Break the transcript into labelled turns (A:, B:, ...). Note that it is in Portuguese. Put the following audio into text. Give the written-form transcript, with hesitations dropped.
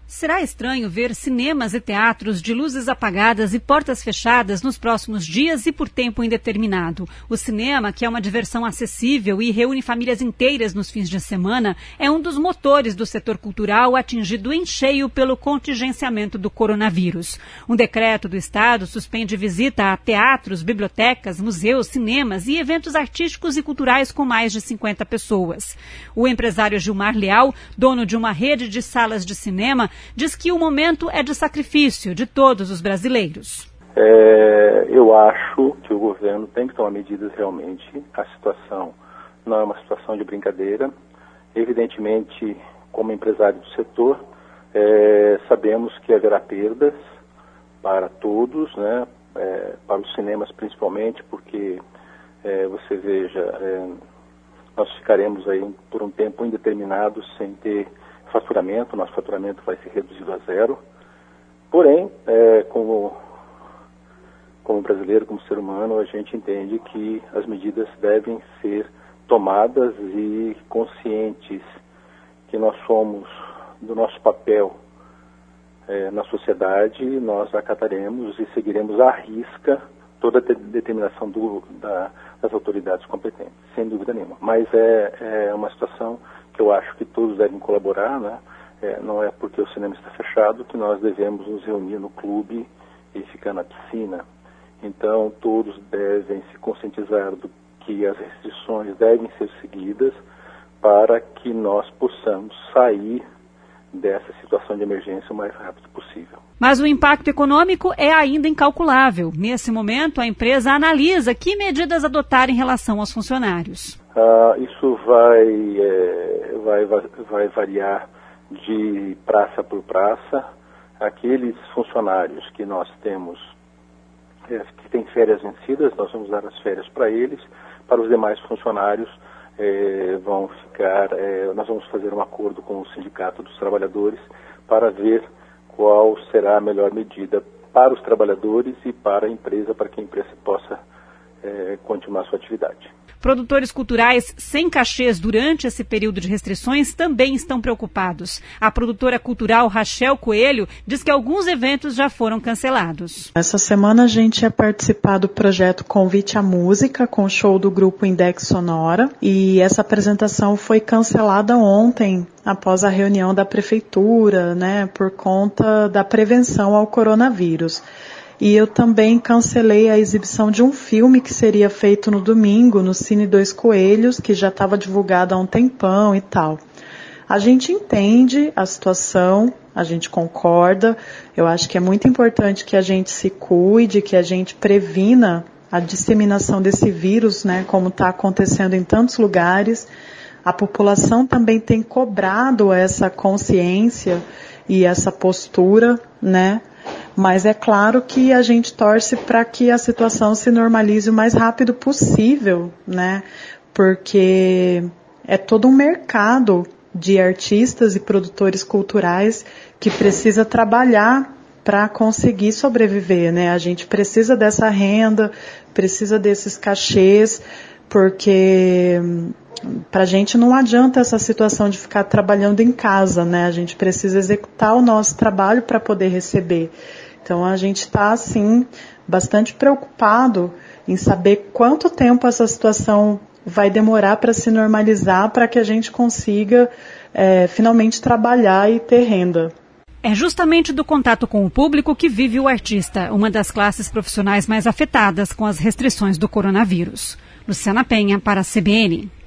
A: Será estranho ver cinemas e teatros de luzes apagadas e portas fechadas nos próximos dias e por tempo indeterminado. O cinema, que é uma diversão acessível e reúne famílias inteiras nos fins de semana, é um dos motores do setor cultural atingido em cheio pelo contingenciamento do coronavírus. Um decreto do Estado suspende visita a teatros, bibliotecas, museus, cinemas e eventos artísticos e culturais com mais de 50 pessoas. O empresário Gilmar Leal, dono de uma rede de salas de cinema, diz que o momento é de sacrifício de todos os brasileiros.
B: Eu acho que o governo tem que tomar medidas realmente. A situação não é uma situação de brincadeira. Evidentemente, como empresário do setor, sabemos que haverá perdas para todos, né? Para os cinemas principalmente, porque você veja, nós ficaremos aí por um tempo indeterminado sem ter faturamento, nosso faturamento vai ser reduzido a zero. Porém, como brasileiro, como ser humano, a gente entende que as medidas devem ser tomadas e conscientes que nós somos do nosso papel na sociedade, nós acataremos e seguiremos à risca toda a determinação das autoridades competentes, sem dúvida nenhuma. Mas é uma situação que eu acho que todos devem colaborar, né? Não é porque o cinema está fechado que nós devemos nos reunir no clube e ficar na piscina. Então, todos devem se conscientizar do que as restrições devem ser seguidas para que nós possamos sair dessa situação de emergência o mais rápido possível.
A: Mas o impacto econômico é ainda incalculável. Nesse momento, a empresa analisa que medidas adotar em relação aos funcionários.
B: Isso vai variar de praça por praça. Aqueles funcionários que nós temos, que têm férias vencidas, nós vamos dar as férias para eles. Para os demais funcionários, nós vamos fazer um acordo com o Sindicato dos Trabalhadores para ver qual será a melhor medida para os trabalhadores e para a empresa, para que a empresa possa continuar sua atividade.
A: Produtores culturais sem cachês durante esse período de restrições também estão preocupados. A produtora cultural Rachel Coelho diz que alguns eventos já foram cancelados.
C: Essa semana a gente ia participar do projeto Convite à Música, com o show do grupo Index Sonora, e essa apresentação foi cancelada ontem, após a reunião da prefeitura, né, por conta da prevenção ao coronavírus. E eu também cancelei a exibição de um filme que seria feito no domingo, no Cine Dois Coelhos, que já estava divulgado há um tempão e tal. A gente entende a situação, a gente concorda. Eu acho que é muito importante que a gente se cuide, que a gente previna a disseminação desse vírus, né, como está acontecendo em tantos lugares. A população também tem cobrado essa consciência e essa postura, né? Mas é claro que a gente torce para que a situação se normalize o mais rápido possível, né? Porque é todo um mercado de artistas e produtores culturais que precisa trabalhar para conseguir sobreviver, né? A gente precisa dessa renda, precisa desses cachês, porque para a gente não adianta essa situação de ficar trabalhando em casa, né? A gente precisa executar o nosso trabalho para poder receber. Então a gente está, assim, bastante preocupado em saber quanto tempo essa situação vai demorar para se normalizar, para que a gente consiga finalmente trabalhar e ter renda.
A: É justamente do contato com o público que vive o artista, uma das classes profissionais mais afetadas com as restrições do coronavírus. Luciana Penha, para a CBN.